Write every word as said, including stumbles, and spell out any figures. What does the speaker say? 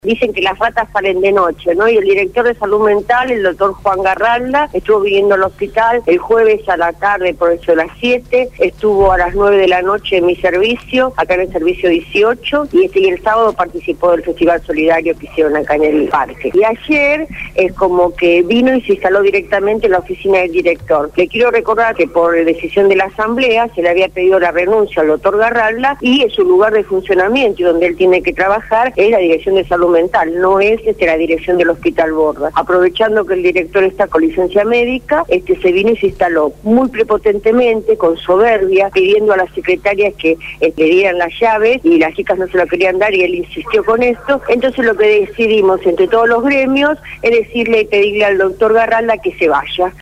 Dicen que las ratas salen de noche, ¿no? Y el director de salud mental, el doctor Juan Garralda, estuvo viniendo al hospital el jueves a la tarde, por eso a las siete, estuvo a las nueve de la noche en mi servicio, acá en el servicio dieciocho, y este y el sábado participó del festival solidario que hicieron acá en el parque. Y ayer es como que vino y se instaló directamente en la oficina del director. Le quiero recordar que por decisión de la asamblea se le había pedido la renuncia al doctor Garralda y en su lugar de funcionamiento y donde él tiene que trabajar es la dirección de salud mental, no es este, la dirección del Hospital Borda. Aprovechando que el director está con licencia médica, este se vino y se instaló muy prepotentemente, con soberbia, pidiendo a las secretarias que eh, le dieran las llaves y las chicas no se lo querían dar y él insistió con esto. Entonces lo que decidimos entre todos los gremios es decirle y pedirle al doctor Garralda que se vaya.